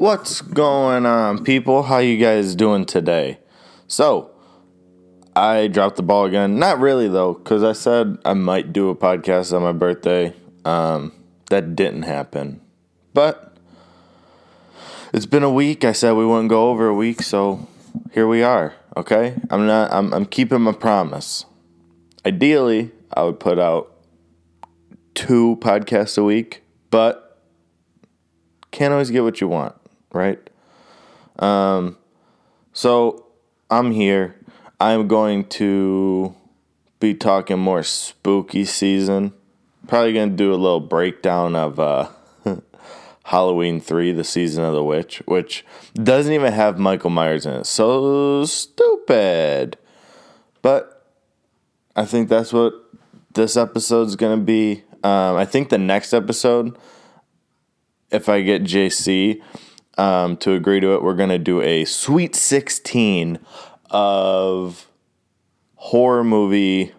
What's going on, people? How you guys doing today? So, I dropped the ball again. Not really, though, because I said I might do a podcast on my birthday. That didn't happen. But it's been a week. I said we wouldn't go over a week, so here we are. Okay? I'm keeping my promise. Ideally, I would put out 2 podcasts a week, but can't always get what you want, right? So I'm here. I'm going to be talking more spooky season. Probably going to do a little breakdown of Halloween 3, the Season of the Witch, which doesn't even have Michael Myers in it. So stupid. But I think that's what this episode's going to be. I think the next episode, if I get JC to agree to it, we're going to do a Sweet 16 of horror movie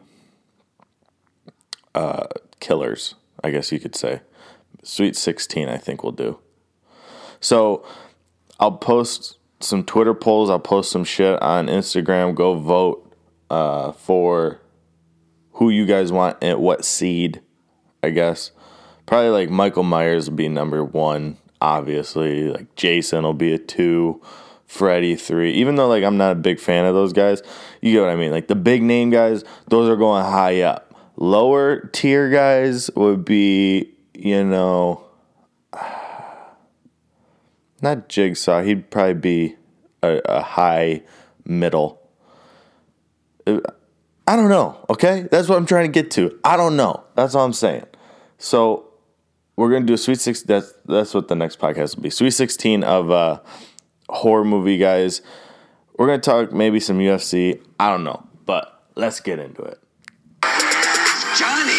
killers, I guess you could say. Sweet 16, I think we'll do. So I'll post some Twitter polls. I'll post some shit on Instagram. Go vote for who you guys want and what seed, I guess. Probably like Michael Myers will be number 1, obviously. Like Jason will be a 2, Freddy 3. Even though like I'm not a big fan of those guys, you get what I mean. Like the big name guys, those are going high up. Lower tier guys would be, not Jigsaw. He'd probably be a high middle. I don't know, okay? That's what I'm trying to get to. I don't know. That's all I'm saying. So we're going to do a Sweet 16. That's what the next podcast will be. Sweet 16 of horror movie guys. We're going to talk maybe some UFC. I don't know. But let's get into it. Johnny!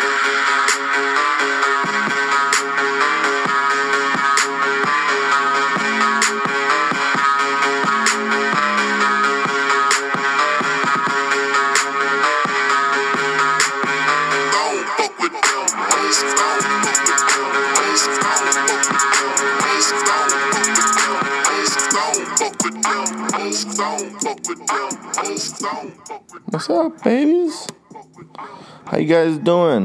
What's up, babies? How you guys doing?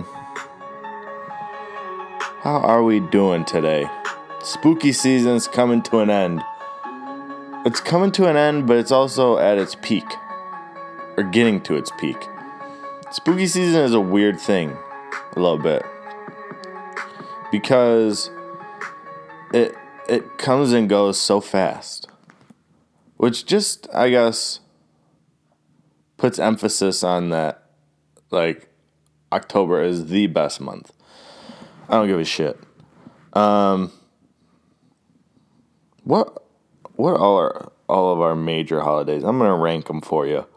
How are we doing today? Spooky season's coming to an end. It's coming to an end, but it's also at its peak. Or getting to its peak. Spooky season is a weird thing. A little bit. Because it comes and goes so fast. Which just, I guess, puts emphasis on that, like, October is the best month. I don't give a shit. What are all of our major holidays? I'm going to rank them for you.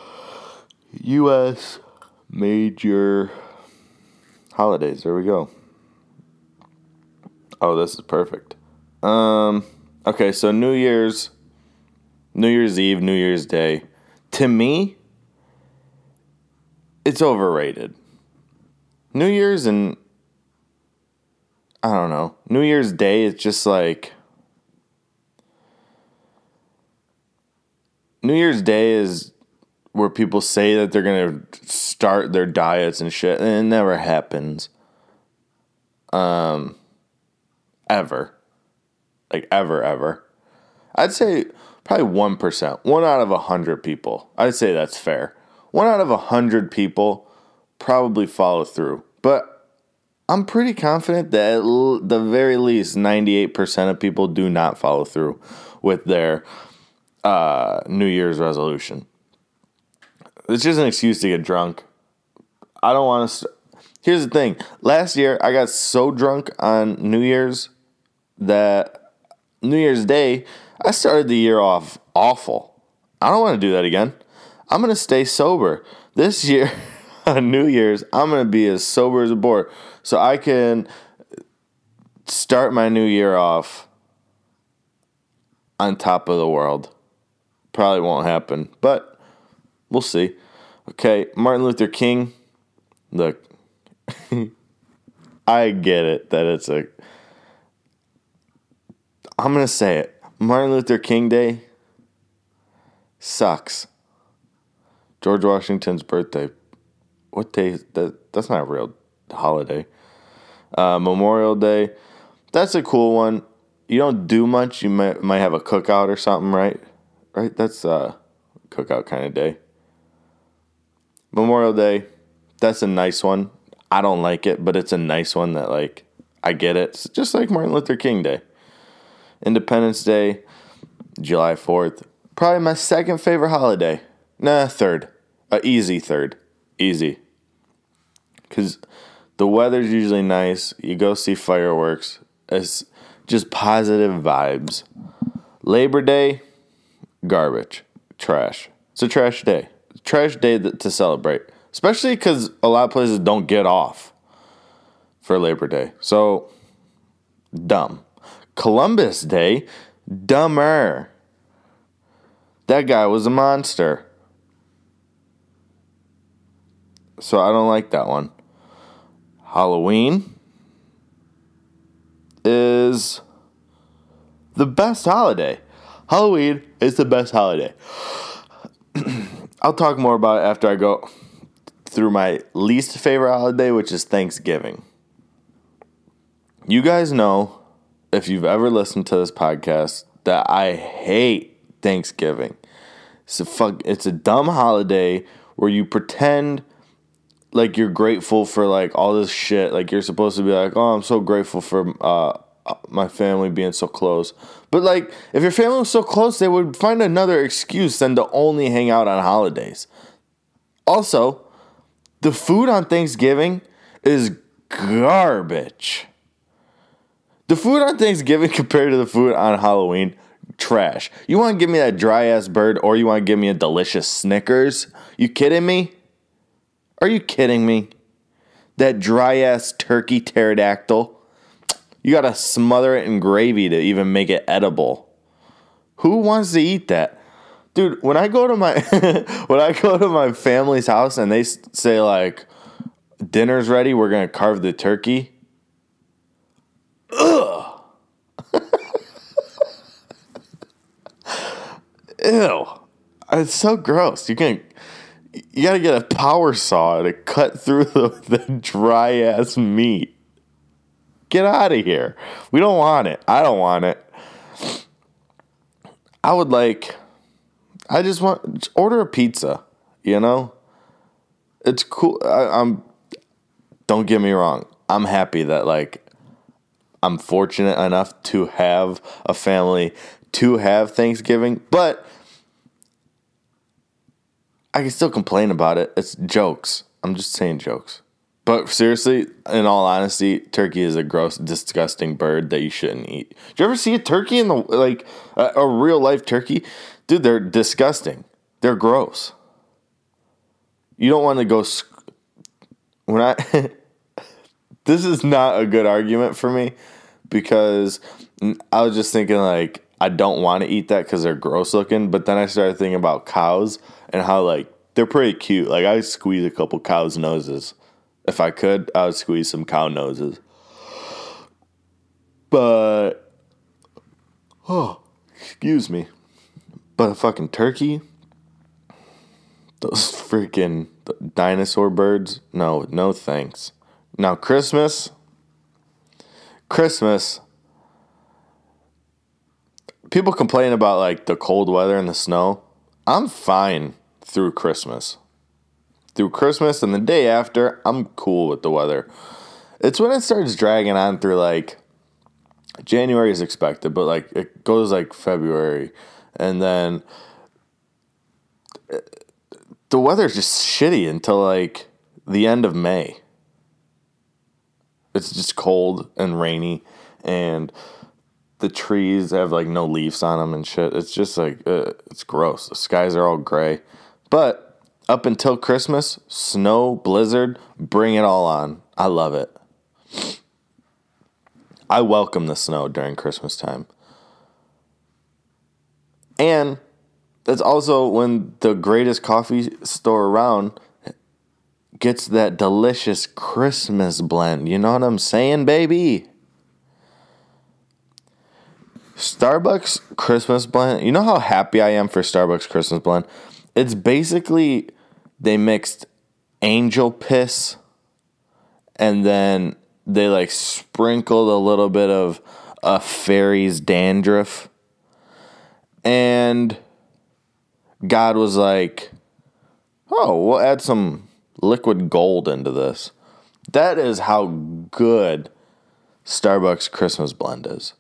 U.S. major holidays. There we go. Oh, this is perfect. Okay, so New Year's Eve, New Year's Day. To me, it's overrated. New Year's and I don't know. New Year's Day, it's just like New Year's Day is where people say that they're going to start their diets and shit, and it never happens. Ever. Like, ever. I'd say probably 1%. 1 out of 100 people. I'd say that's fair. 1 out of 100 people probably follow through. But I'm pretty confident that at the very least 98% of people do not follow through with their New Year's resolution. It's just an excuse to get drunk. I don't want to... Here's the thing. Last year, I got so drunk on New Year's that New Year's Day, I started the year off awful. I don't want to do that again. I'm going to stay sober. This year, on New Year's, I'm going to be as sober as a board so I can start my new year off on top of the world. Probably won't happen, but we'll see. Okay, Martin Luther King. Look, I get it that it's a I'm going to say it. Martin Luther King Day sucks. George Washington's birthday. What day is that? That's not a real holiday. Memorial Day. That's a cool one. You don't do much. You might have a cookout or something, right? Right? That's a cookout kind of day. Memorial Day. That's a nice one. I don't like it, but it's a nice one that, like, I get it. It's just like Martin Luther King Day. Independence Day. July 4th. Probably my second favorite holiday. Nah, third. Easy third. Easy. Because the weather's usually nice. You go see fireworks. It's just positive vibes. Labor Day, garbage. Trash. It's a trash day. Trash day to celebrate. Especially because a lot of places don't get off for Labor Day. So, dumb. Columbus Day, dumber. That guy was a monster. So I don't like that one. Halloween is the best holiday. Halloween is the best holiday. I'll talk more about it after I go through my least favorite holiday, which is Thanksgiving. You guys know, if you've ever listened to this podcast, that I hate Thanksgiving. It's a dumb holiday where you pretend like you're grateful for like all this shit. Like you're supposed to be like, oh, I'm so grateful for my family being so close. But like, if your family was so close, they would find another excuse than to only hang out on holidays. Also, the food on Thanksgiving is garbage. The food on Thanksgiving compared to the food on Halloween, trash. You want to give me that dry-ass bird or you want to give me a delicious Snickers? You kidding me? Are you kidding me? That dry-ass turkey pterodactyl? You got to smother it in gravy to even make it edible. Who wants to eat that? Dude, when I go to my family's house and they say like, dinner's ready, we're going to carve the turkey. Ugh. Ew. It's so gross. You gotta get a power saw to cut through the dry ass meat. Get out of here. We don't want it. I don't want it. Just order a pizza, you know? It's cool. Don't get me wrong. I'm happy that like I'm fortunate enough to have a family to have Thanksgiving, but I can still complain about it. It's jokes. I'm just saying jokes. But seriously, in all honesty, turkey is a gross, disgusting bird that you shouldn't eat. Did you ever see a turkey in a real life turkey? Dude, they're disgusting. They're gross. You don't want to go. This is not a good argument for me because I was just thinking like I don't want to eat that because they're gross looking. But then I started thinking about cows and how like they're pretty cute. Like I squeeze a couple cows' noses. If I could, I would squeeze some cow noses. But excuse me. But a fucking turkey? Those freaking dinosaur birds? No thanks. Now Christmas, people complain about like the cold weather and the snow. I'm fine through Christmas. Through Christmas and the day after, I'm cool with the weather. It's when it starts dragging on through like January is expected, but like it goes like February and then the weather's just shitty until like the end of May. It's just cold and rainy and the trees have like no leaves on them and shit. It's just like, it's gross. The skies are all gray. But up until Christmas, snow, blizzard, bring it all on. I love it. I welcome the snow during Christmas time. And that's also when the greatest coffee store around gets that delicious Christmas blend. You know what I'm saying, baby? Starbucks Christmas blend. You know how happy I am for Starbucks Christmas blend? It's basically they mixed angel piss and then they like sprinkled a little bit of a fairy's dandruff. And God was like, oh, we'll add some liquid gold into this. That is how good Starbucks Christmas blend is.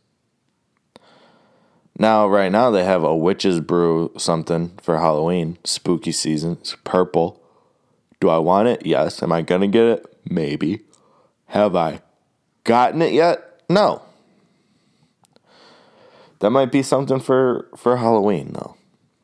Now, right now, they have a witch's brew something for Halloween. Spooky season. It's purple. Do I want it? Yes. Am I going to get it? Maybe. Have I gotten it yet? No. That might be something for Halloween, though.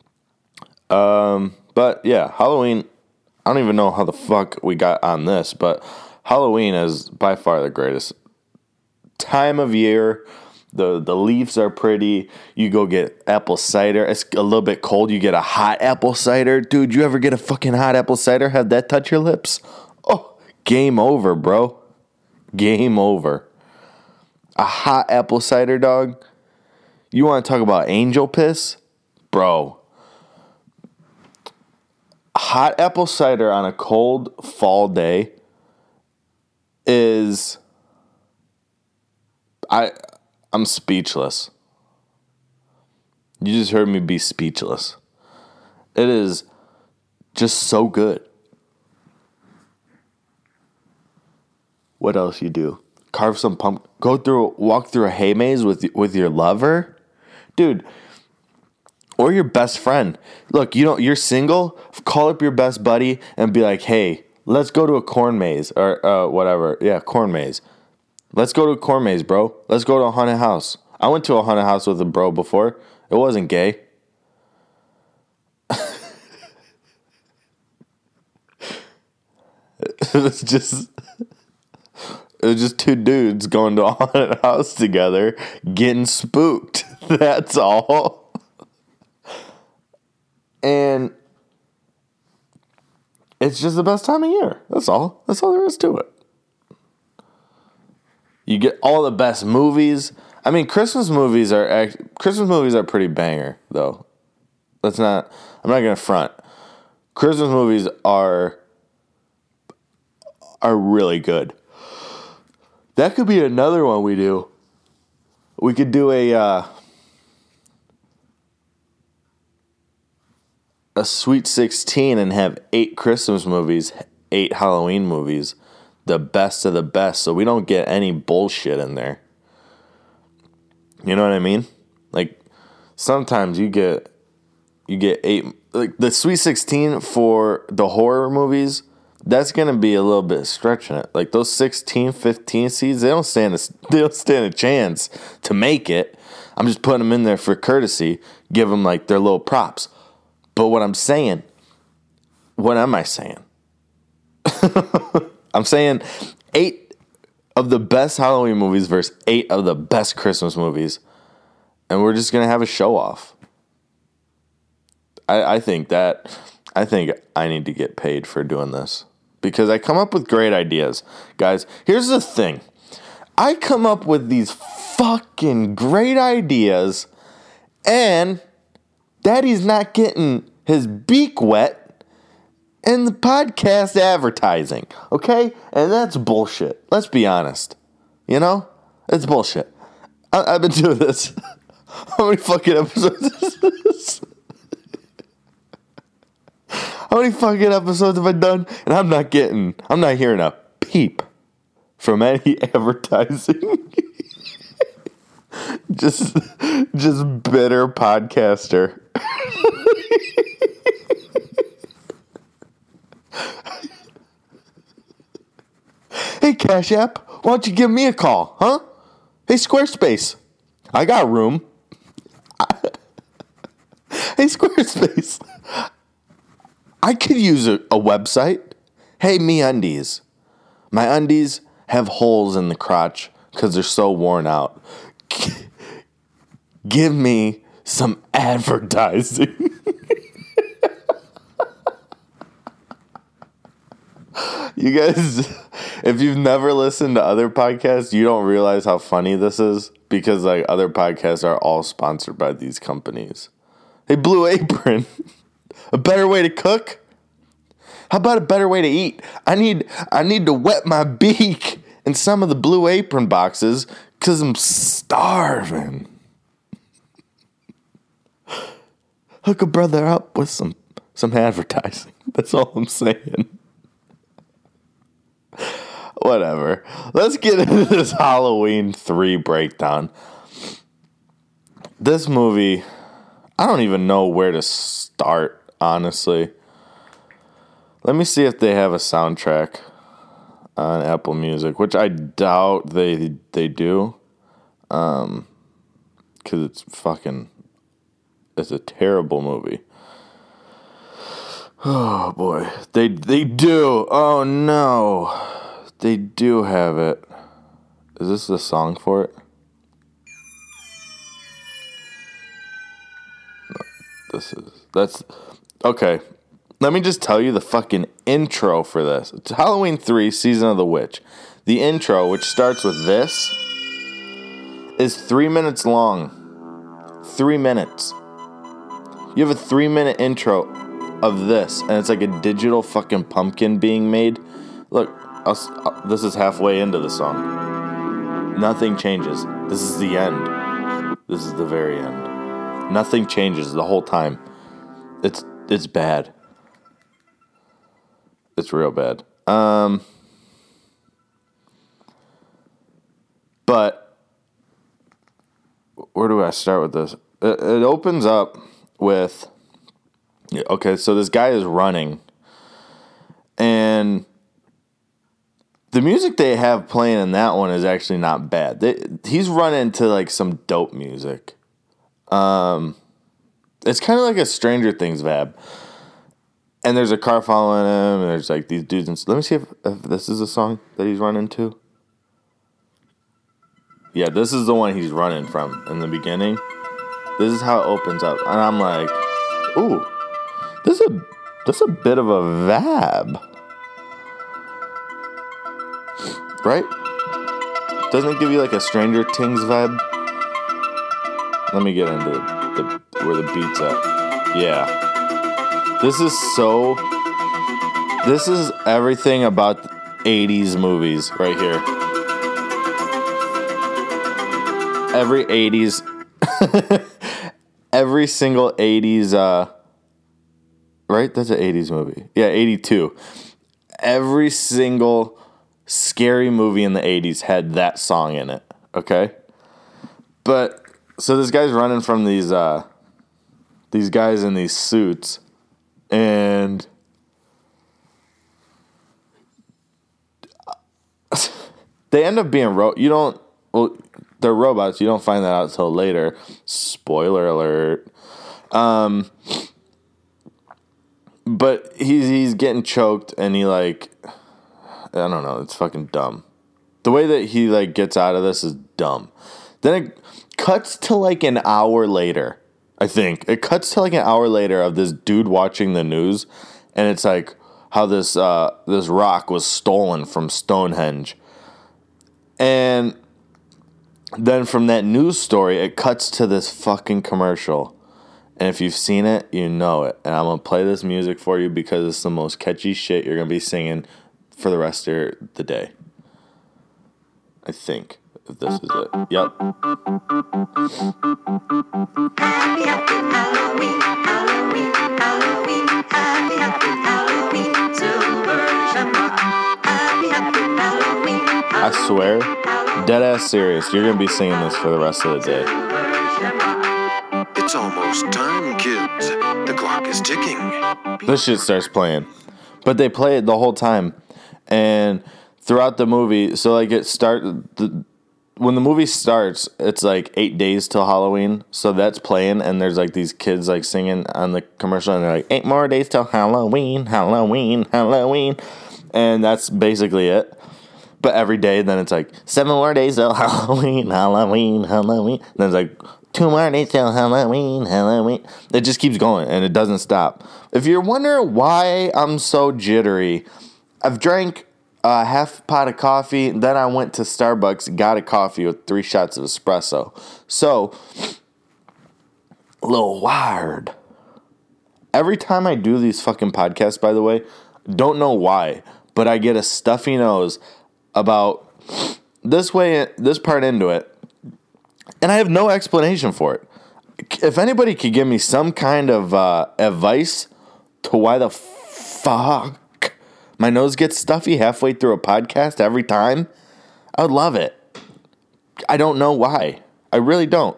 But, yeah, Halloween, I don't even know how the fuck we got on this, but Halloween is by far the greatest time of year. The leaves are pretty. You go get apple cider. It's a little bit cold. You get a hot apple cider. Dude, you ever get a fucking hot apple cider? Have that touch your lips? Oh, game over, bro. Game over. A hot apple cider, dog. You want to talk about angel piss? Bro. Hot apple cider on a cold fall day is... I'm speechless. You just heard me be speechless. It is just so good. What else you do? Carve some pumpkin. Walk through a hay maze with your lover, dude, or your best friend. Look, you're single. Call up your best buddy and be like, "Hey, let's go to a corn maze or whatever. Yeah, corn maze. Let's go to a corn maze, bro. Let's go to a haunted house." I went to a haunted house with a bro before. It wasn't gay. It was just two dudes going to a haunted house together, getting spooked. That's all. And it's just the best time of year. That's all. That's all there is to it. You get all the best movies. I mean, Christmas movies are pretty banger, though. I'm not gonna front. Christmas movies are really good. That could be another one we do. We could do a Sweet 16 and have 8 Christmas movies, 8 Halloween movies. The best of the best, so we don't get any bullshit in there. You know what I mean? Like, sometimes you get 8, like the Sweet 16 for the horror movies, that's gonna be a little bit stretching it. Like those 16, 15 seeds, they don't stand a chance to make it. I'm just putting them in there for courtesy, give them like their little props. But what am I saying? I'm saying 8 of the best Halloween movies versus 8 of the best Christmas movies. And we're just going to have a show off. I think I need to get paid for doing this. Because I come up with great ideas. Guys, here's the thing. I come up with these fucking great ideas. And Daddy's not getting his beak wet in the podcast advertising, okay? And that's bullshit. Let's be honest. You know? It's bullshit. I've been doing this. How many fucking episodes is this? How many fucking episodes have I done? And I'm not hearing a peep from any advertising. just bitter podcaster. Hey, Cash App, why don't you give me a call, huh? Hey, Squarespace, I got room. Hey, Squarespace, I could use a website. Hey, MeUndies, my undies have holes in the crotch because they're so worn out. Give me some advertising. You guys, if you've never listened to other podcasts, you don't realize how funny this is. because like other podcasts are all sponsored by these companies. Hey, Blue Apron, a better way to cook? How about a better way to eat? I need to wet my beak in some of the Blue Apron boxes because I'm starving. Hook a brother up with some advertising. That's all I'm saying. Whatever. Let's get into this Halloween 3 breakdown. This movie, I don't even know where to start, honestly. Let me see if they have a soundtrack on Apple Music, which I doubt they do. Because it's a terrible movie. Oh boy. They do. Oh no. They do have it. Is this the song for it? No, that's okay. Let me just tell you the fucking intro for this. It's Halloween 3, Season of the Witch. The intro, which starts with this, is 3 minutes long. 3 minutes. You have a 3-minute intro of this, and it's like a digital fucking pumpkin being made. Look, this is halfway into the song. Nothing changes. This is the end. This is the very end. Nothing changes the whole time. It's bad. It's real bad. But where do I start with this? It opens up with, okay, so this guy is running, and the music they have playing in that one is actually not bad. He's running to like some dope music. It's kind of like a Stranger Things vibe. And there's a car following him, and there's like these dudes. Let me see if this is a song that he's running to. Yeah, this is the one he's running from in the beginning. This is how it opens up, and I'm like, ooh, this is a bit of a vibe, right? Doesn't it give you like a Stranger Things vibe? Let me get into where the beat's at. Yeah. This is everything about 80s movies right here. Every 80s, every single 80s, right? That's an 80s movie. Yeah, 82. Every single scary movie in the 80s had that song in it, okay? But, so this guy's running from these guys in these suits. And they end up being they're robots. You don't find that out until later. Spoiler alert. But he's getting choked, and he like, I don't know, it's fucking dumb. The way that he like gets out of this is dumb. Then it cuts to like an hour later. I think it cuts to like an hour later of this dude watching the news, and it's like how this rock was stolen from Stonehenge. And then from that news story, it cuts to this fucking commercial. And if you've seen it, you know it. And I'm going to play this music for you because it's the most catchy shit you're going to be singing for the rest of the day. I think. If this is it. Yep. Happy, happy Halloween, Halloween, Halloween. Happy, happy Halloween, Silver Shamrock. Happy, happy Halloween. I swear, dead ass serious, you're going to be singing this for the rest of the day. It's almost time, kids. The clock is ticking. This shit starts playing. But they play it the whole time. And throughout the movie, so like when the movie starts, it's like 8 days till Halloween. So that's playing, and there's like these kids like singing on the commercial, and they're like, 8 more days till Halloween, Halloween, Halloween. And that's basically it. But every day, then it's like 7 more days till Halloween, Halloween, Halloween. And then it's like 2 more days till Halloween, Halloween. It just keeps going, and it doesn't stop. If you're wondering why I'm so jittery, I've drank a half pot of coffee. Then I went to Starbucks, got a coffee with 3 shots of espresso. So, a little wired. Every time I do these fucking podcasts, by the way, don't know why, but I get a stuffy nose about this part into it, and I have no explanation for it. If anybody could give me some kind of advice to why the fuck my nose gets stuffy halfway through a podcast every time, I would love it. I don't know why. I really don't.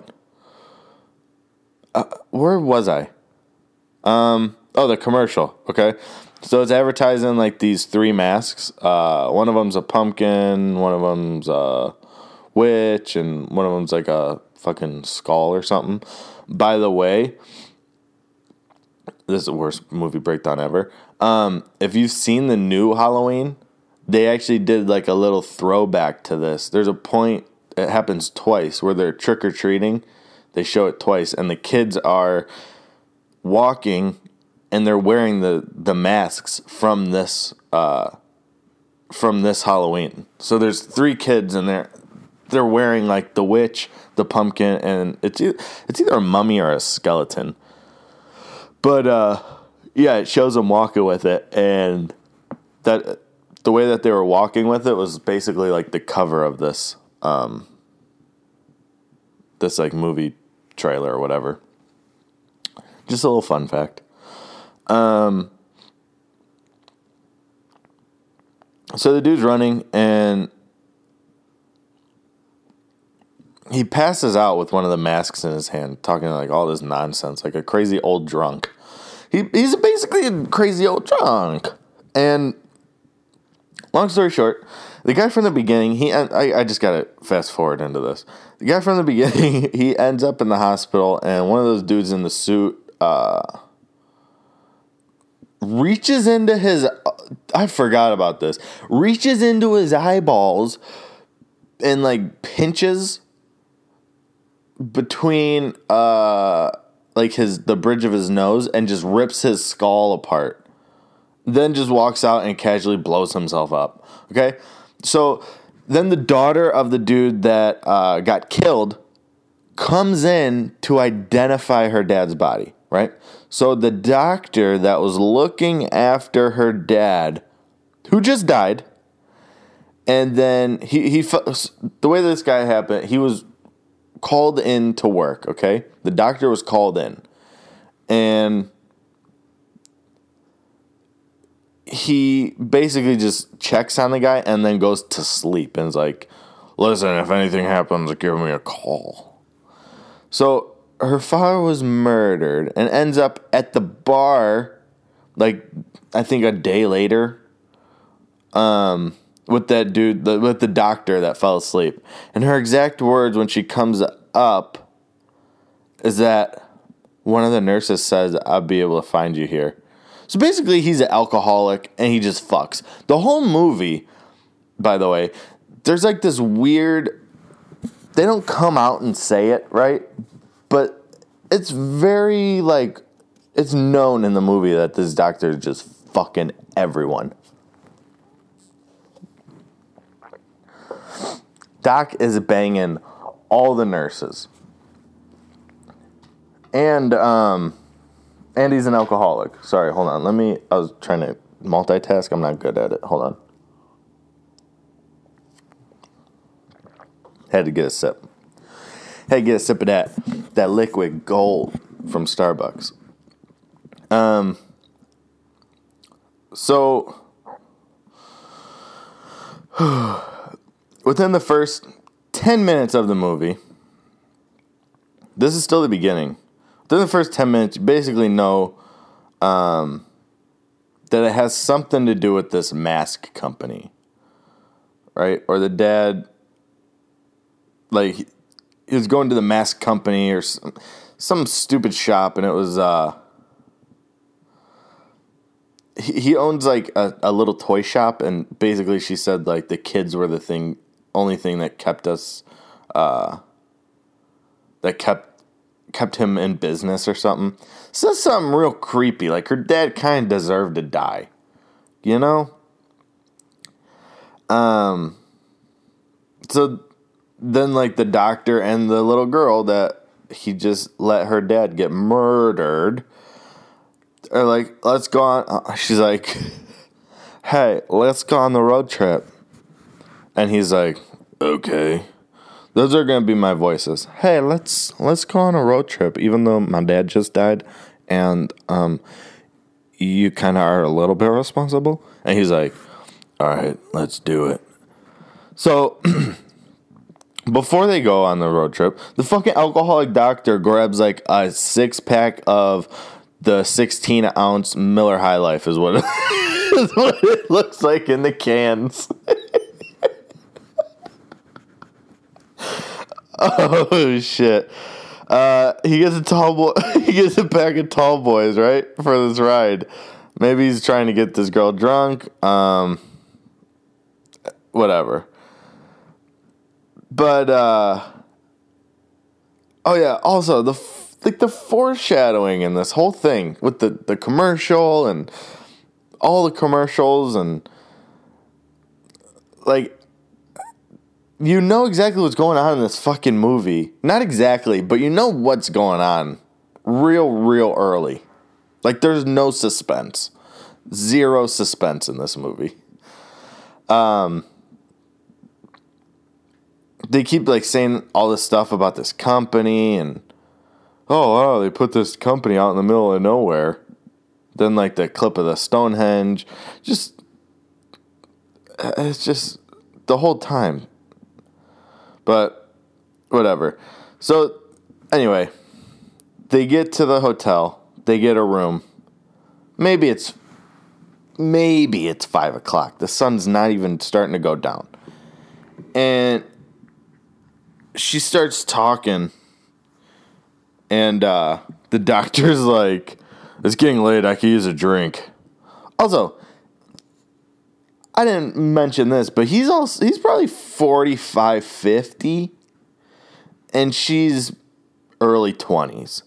Where was I? The commercial. Okay. So it's advertising like these 3 masks. One of them's a pumpkin, one of them's a witch, and one of them's like a fucking skull or something. By the way, this is the worst movie breakdown ever. If you've seen the new Halloween, they actually did like a little throwback to this. There's a point, it happens twice, where they're trick-or-treating. They show it twice, and the kids are walking, and they're wearing the masks from this Halloween. So there's 3 kids in there. They're wearing like the witch, the pumpkin, and it's either a mummy or a skeleton. But yeah, it shows them walking with it, and that the way that they were walking with it was basically like the cover of this this like movie trailer or whatever. Just a little fun fact. So the dude's running, and he passes out with one of the masks in his hand, talking like all this nonsense, like a crazy old drunk. He's basically a crazy old drunk. And long story short, the guy from the beginning, I just gotta fast forward into this. The guy from the beginning, he ends up in the hospital, and one of those dudes in the suit reaches into his, I forgot about this, reaches into his eyeballs and like pinches between like the bridge of his nose and just rips his skull apart. Then just walks out and casually blows himself up. Okay? So then the daughter of the dude that got killed comes in to identify her dad's body, right? So the doctor that was looking after her dad, who just died, and then the way this guy happened, he was called in to work, okay? The doctor was called in, and he basically just checks on the guy and then goes to sleep and is like, listen, if anything happens, give me a call. So her father was murdered and ends up at the bar, like, I think a day later, with that dude, with the doctor that fell asleep. And her exact words when she comes up is that one of the nurses says, I'll be able to find you here. So basically, he's an alcoholic, and he just fucks. The whole movie, by the way, there's like this weird, they don't come out and say it, right? But it's very, like, it's known in the movie that this doctor is just fucking everyone. Doc is banging all the nurses. And he's an alcoholic. Sorry, hold on. I was trying to multitask. I'm not good at it. Hold on. Had to get a sip. Had to get a sip of that liquid gold from Starbucks. So within the first 10 minutes of the movie, this is still the beginning. Within the first 10 minutes, you basically know that it has something to do with this mask company, right? Or the dad, like, he was going to the mask company or some stupid shop, and it was, he owns, like, a little toy shop, and basically she said, like, the kids were the only thing that kept us, that kept him in business or something. So that's something real creepy. Like, her dad kind of deserved to die. You know? So then, like, the doctor and the little girl that he just let her dad get murdered are like, let's go on. She's like, hey, let's go on the road trip. And he's like, okay. Those are going to be my voices. Hey, let's go on a road trip, even though my dad just died. And you kind of are a little bit responsible. And he's like, all right, let's do it. So before they go on the road trip, the fucking alcoholic doctor grabs like a 6-pack of the 16-ounce Miller High Life is what it looks like in the cans. Oh shit! He gets a tall boy. He gets a pack of tall boys, right, for this ride. Maybe he's trying to get this girl drunk. Whatever. But oh yeah. Also, the foreshadowing in this whole thing with the commercial and all the commercials and like. You know exactly what's going on in this fucking movie. Not exactly, but you know what's going on real early. Like, there's no suspense. Zero suspense in this movie. They keep, like, saying all this stuff about this company and, oh, wow, they put this company out in the middle of nowhere. Then, like, the clip of the Stonehenge. It's just the whole time. But, whatever. So, anyway, they get to the hotel. They get a room. Maybe it's 5 o'clock. The sun's not even starting to go down. And she starts talking. And the doctor's like, it's getting late. I could use a drink. Also, I didn't mention this, but he's probably 45, 50, and she's early 20s.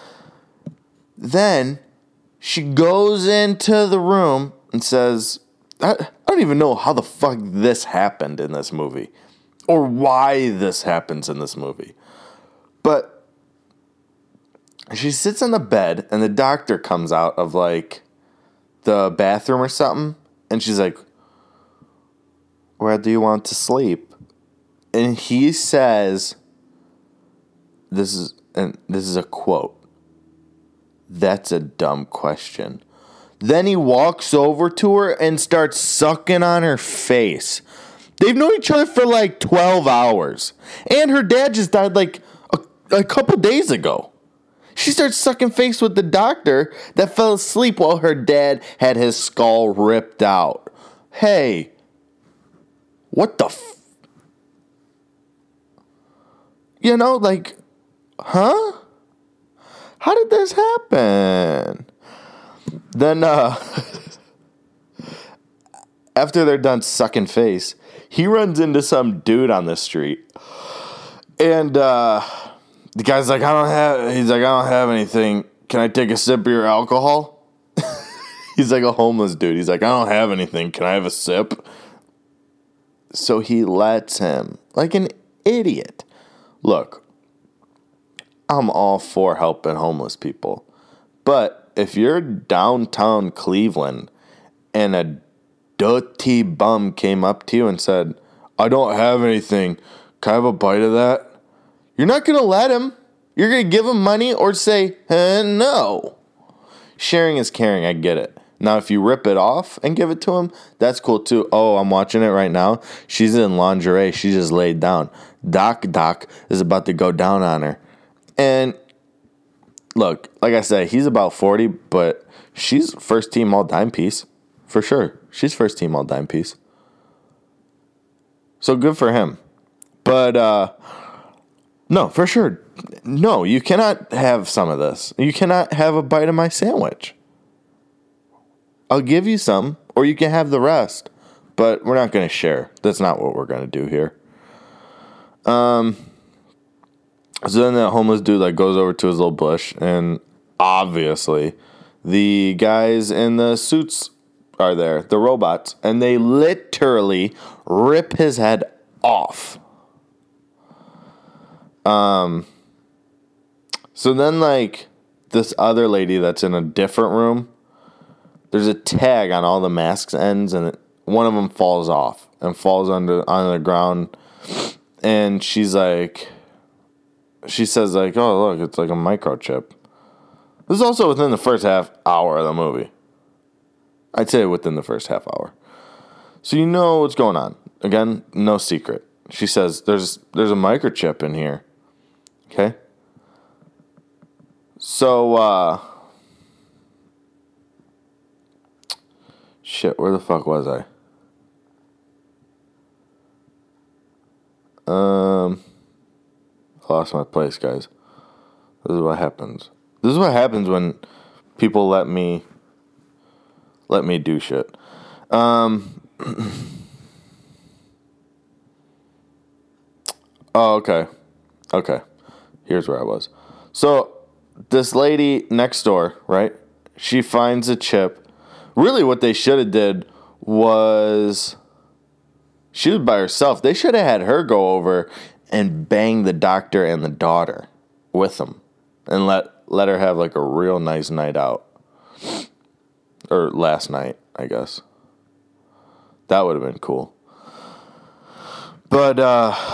Then she goes into the room and says, I don't even know how the fuck this happened in this movie or why this happens in this movie. But she sits on the bed and the doctor comes out of like the bathroom or something, and she's like, where do you want to sleep? And he says, this is a quote, that's a dumb question. Then he walks over to her and starts sucking on her face. They've known each other for like 12 hours. And her dad just died like a couple days ago. She starts sucking face with the doctor that fell asleep while her dad had his skull ripped out. Hey, what the you know, like, huh? How did this happen? Then, after they're done sucking face, he runs into some dude on the street. And, the guy's like, I don't have anything. Can I take a sip of your alcohol? He's like a homeless dude. He's like, I don't have anything. Can I have a sip? So he lets him, like an idiot. Look, I'm all for helping homeless people. But if you're downtown Cleveland and a dirty bum came up to you and said, I don't have anything, can I have a bite of that? You're not going to let him. You're going to give him money or say, no. Sharing is caring, I get it. Now, if you rip it off and give it to him, that's cool too. Oh, I'm watching it right now. She's in lingerie. She just laid down. Doc is about to go down on her. And look, like I said, he's about 40, but she's first team all-time piece. For sure. She's first team all-time piece. So good for him. But, no, for sure. No, you cannot have some of this. You cannot have a bite of my sandwich. I'll give you some, or you can have the rest. But we're not going to share. That's not what we're going to do here. So then that homeless dude like goes over to his little bush, and obviously the guys in the suits are there, the robots, and they literally rip his head off. So then, like, this other lady that's in a different room, there's a tag on all the masks' ends, and one of them falls off and falls on the ground. And she says, like, oh, look, it's like a microchip. This is also within the first half hour of the movie. I'd say within the first half hour. So you know what's going on. Again, no secret. She says, there's a microchip in here. Okay? So, shit, where the fuck was I? I lost my place, guys. This is what happens. This is what happens when people let me do shit. Oh, okay. Okay. Here's where I was. So, this lady next door, right? She finds a chip. Really, what they should have did was... She was by herself. They should have had her go over and bang the doctor and the daughter with them. And let her have, like, a real nice night out. Or last night, I guess. That would have been cool. But,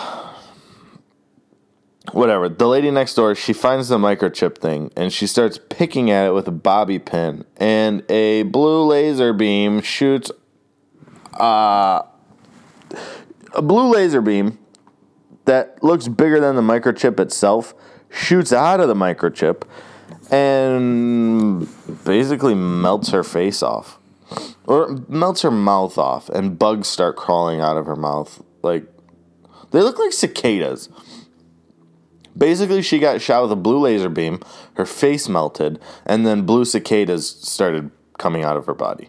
whatever. The lady next door, she finds the microchip thing, and she starts picking at it with a bobby pin. And a blue laser beam shoots... a blue laser beam that looks bigger than the microchip itself shoots out of the microchip and basically melts her face off. Or melts her mouth off, and bugs start crawling out of her mouth. Like, they look like cicadas. Basically, she got shot with a blue laser beam, her face melted, and then blue cicadas started coming out of her body.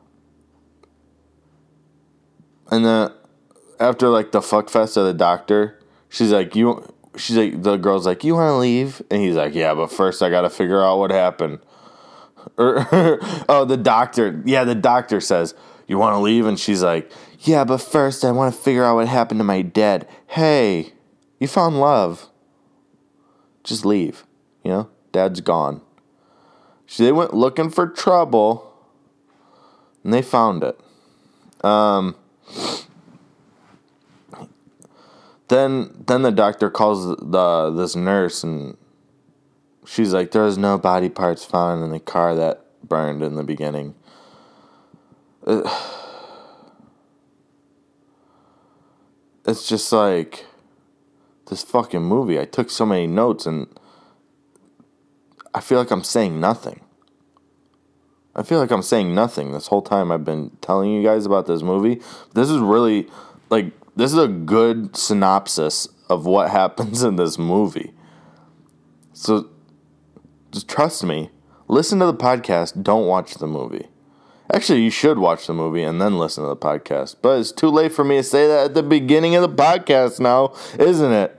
And then, after, like, the fuck fest of the doctor, the girl's like, you want to leave? And he's like, yeah, but first I got to figure out what happened. The doctor says, you want to leave? And she's like, yeah, but first I want to figure out what happened to my dad. Hey, you found love. Just leave. You know, dad's gone. They went looking for trouble, and they found it. Then the doctor calls this nurse, and she's like, there was no body parts found in the car that burned in the beginning. It's just like this fucking movie. I took so many notes, and I feel like I'm saying nothing. I feel like I'm saying nothing this whole time I've been telling you guys about this movie. This is really, like, this is a good synopsis of what happens in this movie. So, just trust me. Listen to the podcast. Don't watch the movie. Actually, you should watch the movie and then listen to the podcast. But it's too late for me to say that at the beginning of the podcast now, isn't it?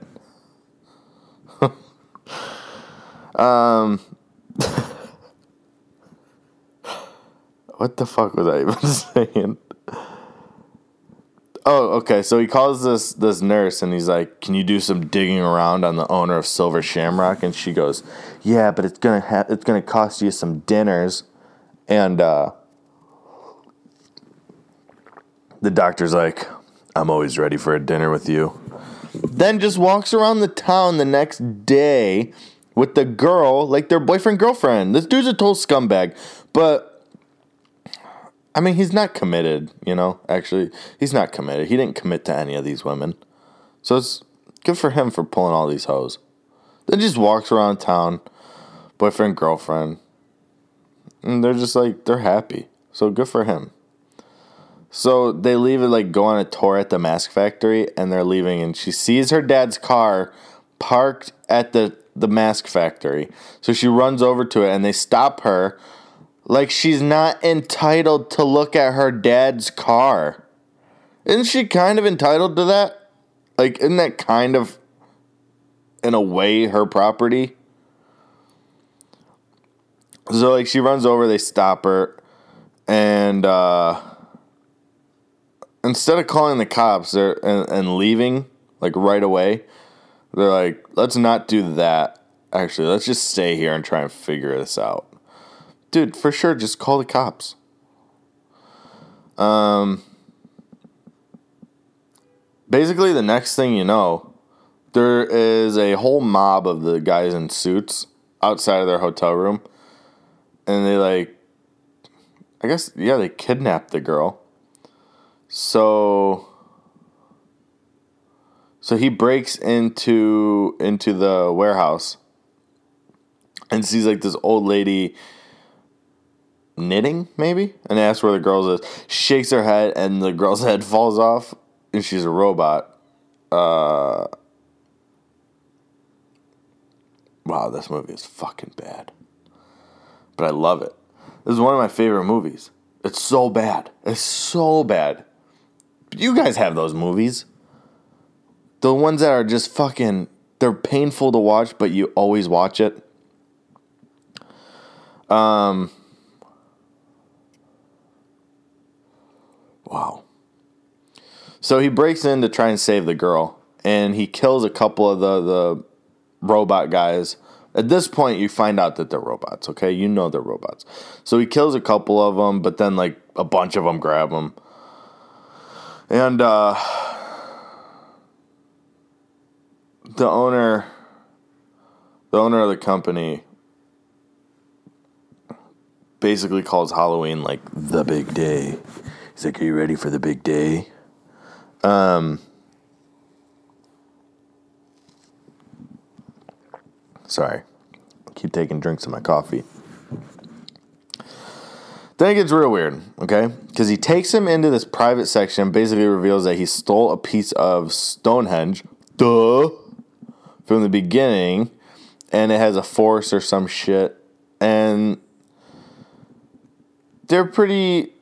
What the fuck was I even saying? Oh, okay. So he calls this nurse, and he's like, "Can you do some digging around on the owner of Silver Shamrock?" And she goes, "Yeah, but it's gonna cost you some dinners." And the doctor's like, "I'm always ready for a dinner with you." Then just walks around the town the next day with the girl, like their boyfriend-girlfriend. This dude's a total scumbag, but I mean, he's not committed, you know, actually. He's not committed. He didn't commit to any of these women. So it's good for him for pulling all these hoes. Then just walks around town, boyfriend, girlfriend. And they're just like, they're happy. So good for him. So they leave and like go on a tour at the mask factory, and they're leaving, and she sees her dad's car parked at the mask factory. So she runs over to it, and they stop her. Like she's not entitled to look at her dad's car. Isn't she kind of entitled to that? Like, isn't that kind of, in a way, her property? So, like, she runs over, they stop her, And instead of calling the cops and leaving like right away, they're like, let's not do that. Actually, let's just stay here and try and figure this out. Dude, for sure, just call the cops. Basically, the next thing you know, there is a whole mob of the guys in suits outside of their hotel room. And they they kidnapped the girl. So he breaks into the warehouse and sees like this old lady knitting, maybe, and asks where the girl is. Shakes her head, and the girl's head falls off, and she's a robot. Wow, this movie is fucking bad, but I love it. This is one of my favorite movies. It's so bad. It's so bad. But you guys have those movies. The ones that are just fucking, they're painful to watch, but you always watch it. Wow. So he breaks in to try and save the girl, and he kills a couple of the robot guys. At this point, you find out that they're robots, okay? You know they're robots. So he kills a couple of them, but then, like, a bunch of them grab him. And, the owner of the company basically calls Halloween, like, the big day. He's like, are you ready for the big day? Sorry. Keep taking drinks of my coffee. Then it gets real weird, okay? Because he takes him into this private section, basically reveals that he stole a piece of Stonehenge, from the beginning, and it has a force or some shit, and they're pretty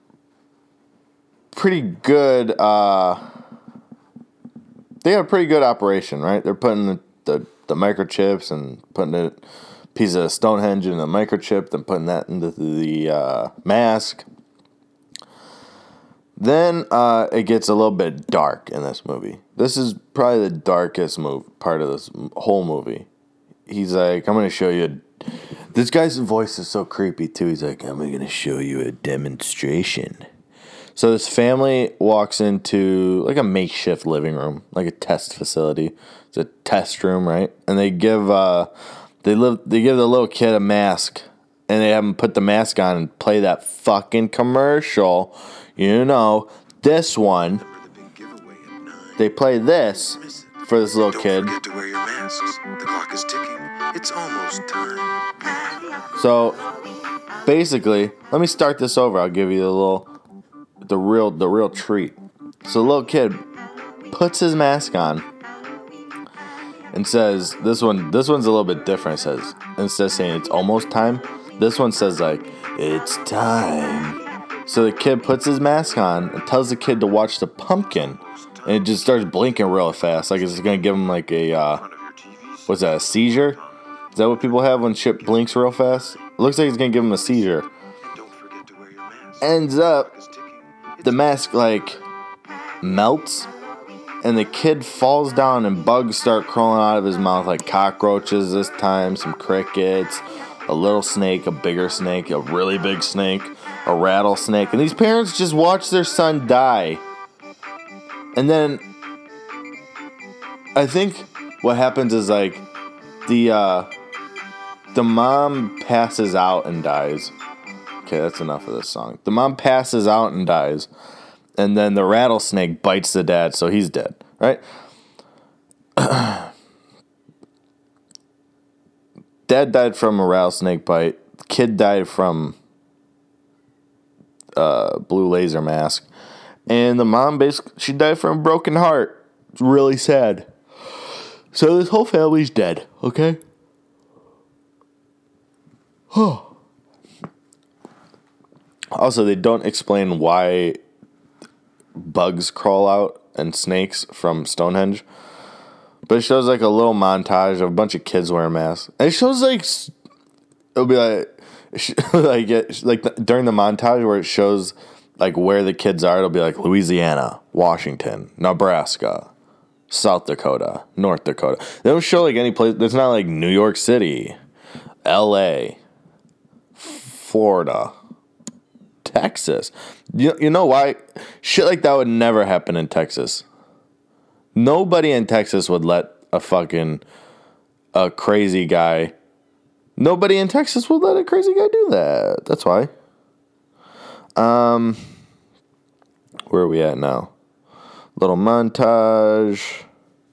good, they have a pretty good operation, right? They're putting the microchips and putting a piece of Stonehenge in the microchip, then putting that into the mask. Then it gets a little bit dark in this movie. This is probably the darkest part of this whole movie. He's like, I'm going to show you. This guy's voice is so creepy, too. He's like, I'm going to show you a demonstration. So this family walks into like a makeshift living room, like a test facility. It's a test room, right? And they give the little kid a mask, and they have him put the mask on and play that fucking commercial. You know, this one. They play this for this little kid. Don't forget to wear your masks. The clock is ticking. It's almost time. So basically, let me start this over. I'll give you the real treat. So the little kid puts his mask on and says, this one's a little bit different. It says, instead of saying it's almost time, this one says like, it's time. So the kid puts his mask on and tells the kid to watch the pumpkin, and it just starts blinking real fast, like it's gonna give him like a what's that, a seizure? Is that what people have when shit blinks real fast? It looks like it's gonna give him a seizure. Ends up, the mask like melts, and the kid falls down, and bugs start crawling out of his mouth, like cockroaches this time, some crickets, a little snake, a bigger snake, a really big snake, a rattlesnake. And these parents just watch their son die. And then I think what happens is like the mom passes out and dies. Okay, that's enough of this song. The mom passes out and dies. And then the rattlesnake bites the dad, so he's dead, right? Dad died from a rattlesnake bite. Kid died from blue laser mask. And the mom she died from a broken heart. It's really sad. So this whole family's dead, okay? Also, they don't explain why bugs crawl out and snakes from Stonehenge, but it shows like a little montage of a bunch of kids wearing masks. And it shows like it'll be like During the montage where it shows like where the kids are, it'll be like Louisiana, Washington, Nebraska, South Dakota, North Dakota. They don't show like any place. It's not like New York City, L.A., Florida, Texas. You know why? Shit like that would never happen in Texas. Nobody in Texas would let a crazy guy. Nobody in Texas would let a crazy guy do that. That's why. Where are we at now? Little montage.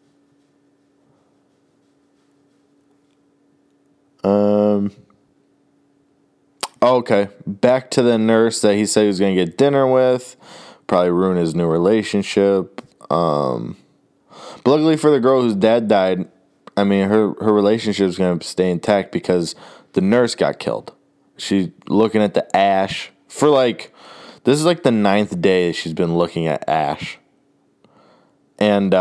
Okay. Back to the nurse that he said he was going to get dinner with. Probably ruin his new relationship. But luckily for the girl whose dad died, I mean, her relationship is going to stay intact because the nurse got killed. She's looking at the ash for this is like the 9th day she's been looking at ash. And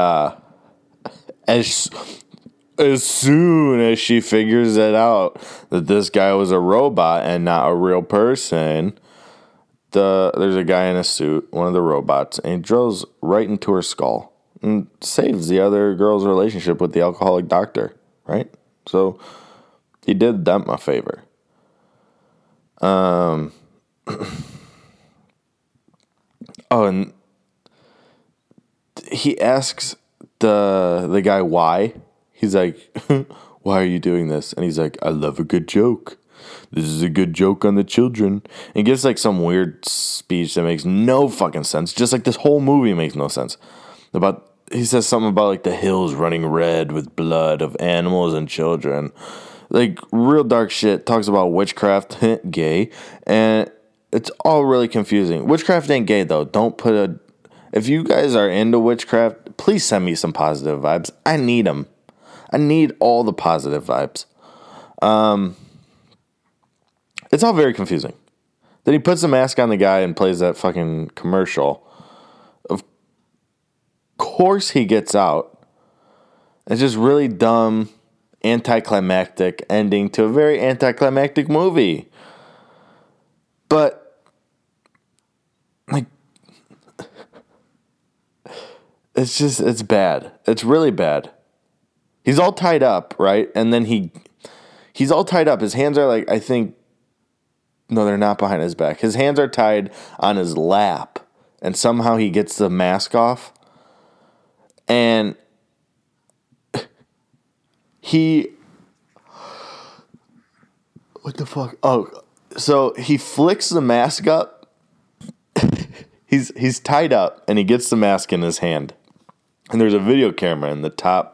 as soon as she figures it out that this guy was a robot and not a real person, there's a guy in a suit, one of the robots, and he drills right into her skull and saves the other girl's relationship with the alcoholic doctor, right? So he did them a favor. And he asks the guy why. He's like, why are you doing this? And he's like, I love a good joke. This is a good joke on the children. And he gives like some weird speech that makes no fucking sense. Just like this whole movie makes no sense. He says something about like the hills running red with blood of animals and children. Like real dark shit. Talks about witchcraft, gay. And it's all really confusing. Witchcraft ain't gay though. If you guys are into witchcraft, please send me some positive vibes. I need them. I need all the positive vibes. It's all very confusing. Then he puts a mask on the guy and plays that fucking commercial. Of course he gets out. It's just really dumb, anticlimactic ending to a very anticlimactic movie. But, like, it's bad. It's really bad. He's all tied up, right? And then he's all tied up. His hands are like, I think, no, they're not behind his back. His hands are tied on his lap. And somehow he gets the mask off. And what the fuck? Oh, so he flicks the mask up. He's tied up and he gets the mask in his hand. And there's a video camera in the top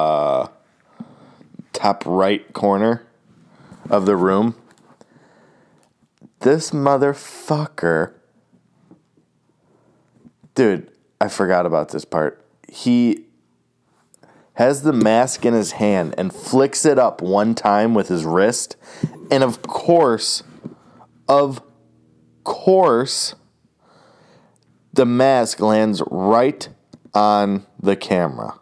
right corner of the room. This motherfucker, dude, I forgot about this part. He has the mask in his hand and flicks it up one time with his wrist. And of course, the mask lands right on the camera.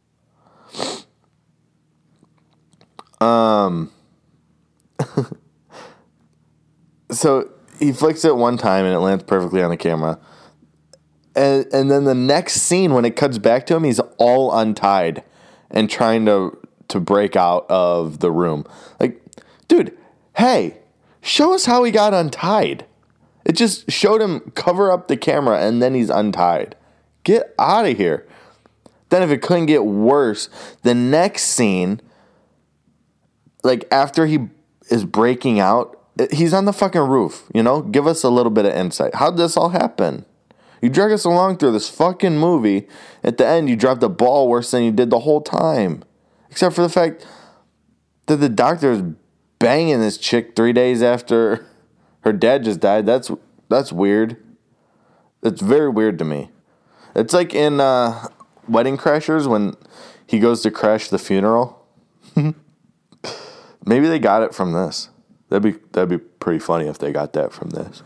So he flicks it one time and it lands perfectly on the camera. And then the next scene, when it cuts back to him, he's all untied and trying to break out of the room. Like, dude, hey, show us how he got untied. It just showed him cover up the camera and then he's untied. Get out of here. Then if it couldn't get worse, the next scene, like after he is breaking out, he's on the fucking roof, you know? Give us a little bit of insight. How'd this all happen? You drag us along through this fucking movie. At the end, you dropped the ball worse than you did the whole time. Except for the fact that the doctor is banging this chick 3 days after her dad just died. That's weird. It's very weird to me. It's like in Wedding Crashers when he goes to crash the funeral. Maybe they got it from this. That'd be pretty funny if they got that from this.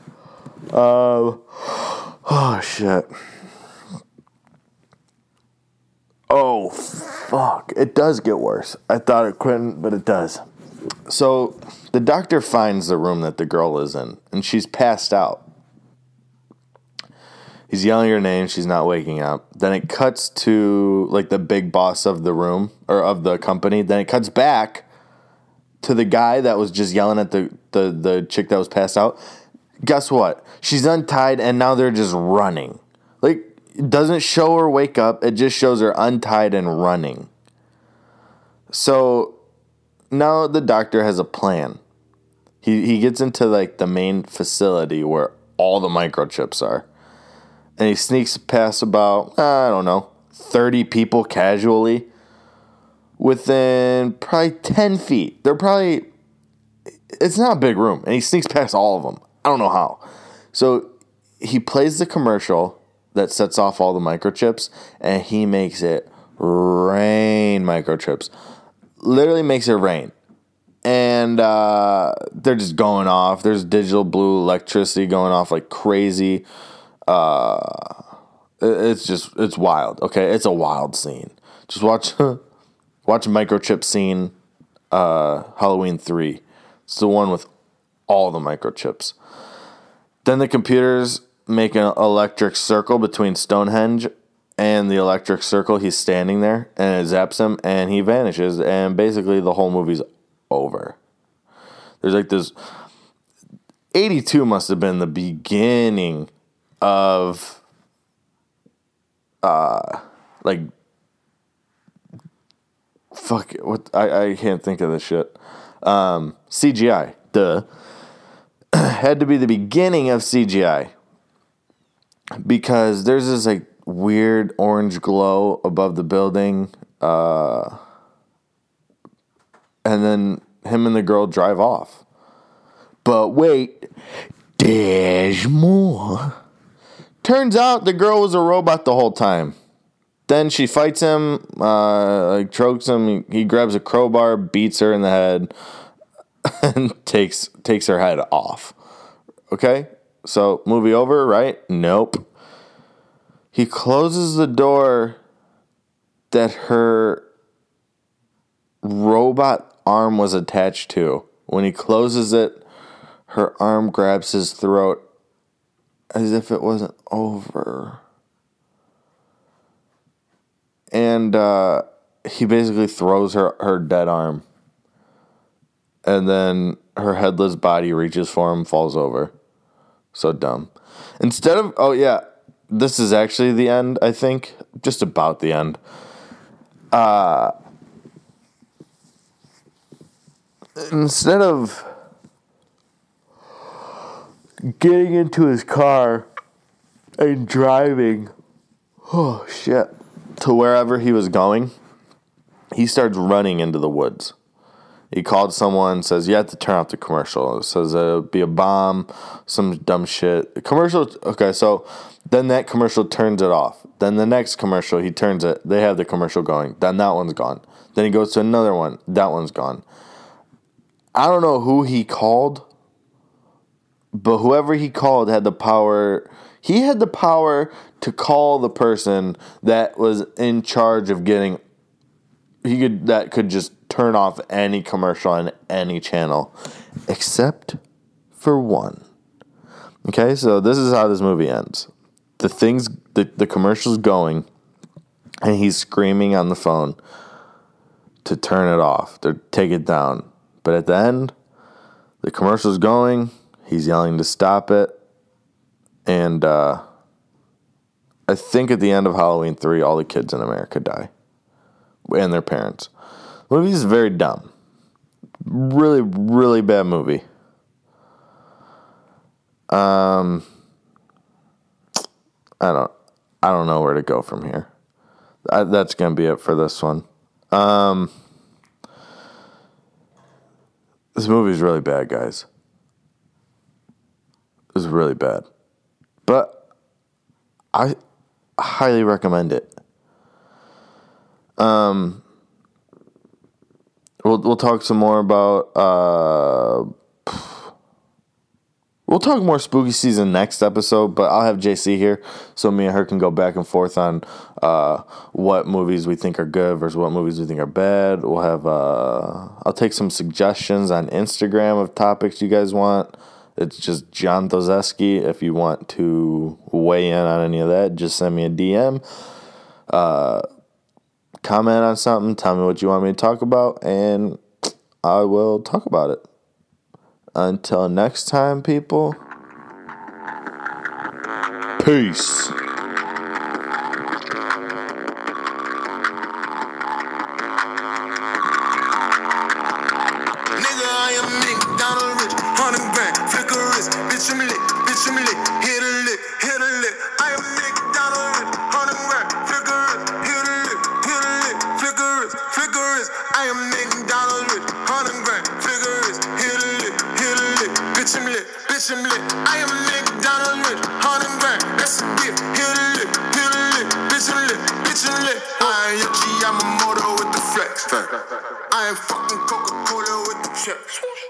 Oh shit. Oh fuck. It does get worse. I thought it couldn't, but it does. So the doctor finds the room that the girl is in, and she's passed out. He's yelling her name. She's not waking up. Then it cuts to like the big boss of the room or of the company. Then it cuts back to the guy that was just yelling at the chick that was passed out. Guess what? She's untied, and now they're just running. Like, it doesn't show her wake up. It just shows her untied and running. So now the doctor has a plan. He gets into like the main facility where all the microchips are. And he sneaks past about, 30 people casually within probably 10 feet. It's not a big room. And he sneaks past all of them. I don't know how. So he plays the commercial that sets off all the microchips, and he makes it rain microchips. Literally makes it rain. And they're just going off. There's digital blue electricity going off like crazy. It's wild. Okay, it's a wild scene. Just watch a microchip scene. Halloween 3. It's the one with all the microchips. Then the computers make an electric circle between Stonehenge and the electric circle. He's standing there, and it zaps him, and he vanishes. And basically, the whole movie's over. There's like this. 82 must have been the beginning of I can't think of this shit. CGI, duh. Had to be the beginning of CGI because there's this like weird orange glow above the building, and then him and the girl drive off. But wait, there's more. Turns out the girl was a robot the whole time. Then she fights him, chokes him. He grabs a crowbar, beats her in the head, and takes her head off. Okay? So, movie over, right? Nope. He closes the door that her robot arm was attached to. When he closes it, her arm grabs his throat as if it wasn't over. And he basically throws her dead arm. And then her headless body reaches for him, falls over. So dumb. Instead of... Oh, yeah. This is actually the end, I think. Just about the end. Instead of getting into his car and driving, to wherever he was going, he starts running into the woods. He called someone, says, you have to turn off the commercial. It says it'll be a bomb, some dumb shit. Commercial, okay, so then that commercial turns it off. Then the next commercial, he turns it, they have the commercial going. Then that one's gone. Then he goes to another one, that one's gone. I don't know who he called, but whoever he called had the power. He had the power to call the person that was in charge of getting. That could just turn off any commercial on any channel, except for one. Okay, so this is how this movie ends. The commercial's going, and he's screaming on the phone to turn it off, to take it down. But at the end, the commercial's going. He's yelling to stop it. And I think at the end of Halloween 3, all the kids in America die. And their parents. The movie is very dumb. Really, really bad movie. I don't know where to go from here. That's going to be it for this one. This movie is really bad, guys. It's really bad. But I highly recommend it. We'll talk some more about we'll talk more spooky season next episode, but I'll have JC here so me and her can go back and forth on what movies we think are good versus what movies we think are bad. We'll have I'll take some suggestions on Instagram of topics you guys want. It's just John Thozeski. If you want to weigh in on any of that, just send me a DM. Comment on something. Tell me what you want me to talk about, and I will talk about it. Until next time, people. Peace. Nigga, I am McDonald rich, 100 grand, flick a wrist, bitch I'm lit, hit a lick, I am McDonald rich, 100 grand, flick a wrist, hit a lick, flick a wrist, I am McDonald rich, 100 grand, flick a wrist, hit a lick, bitch I'm lit, I am McDonald rich, 100 grand, that's a gift, hit a lick, bitch I'm lit, I am Yoshi, I'm a motor with the flex, I am fucking Coca-Cola with the chips.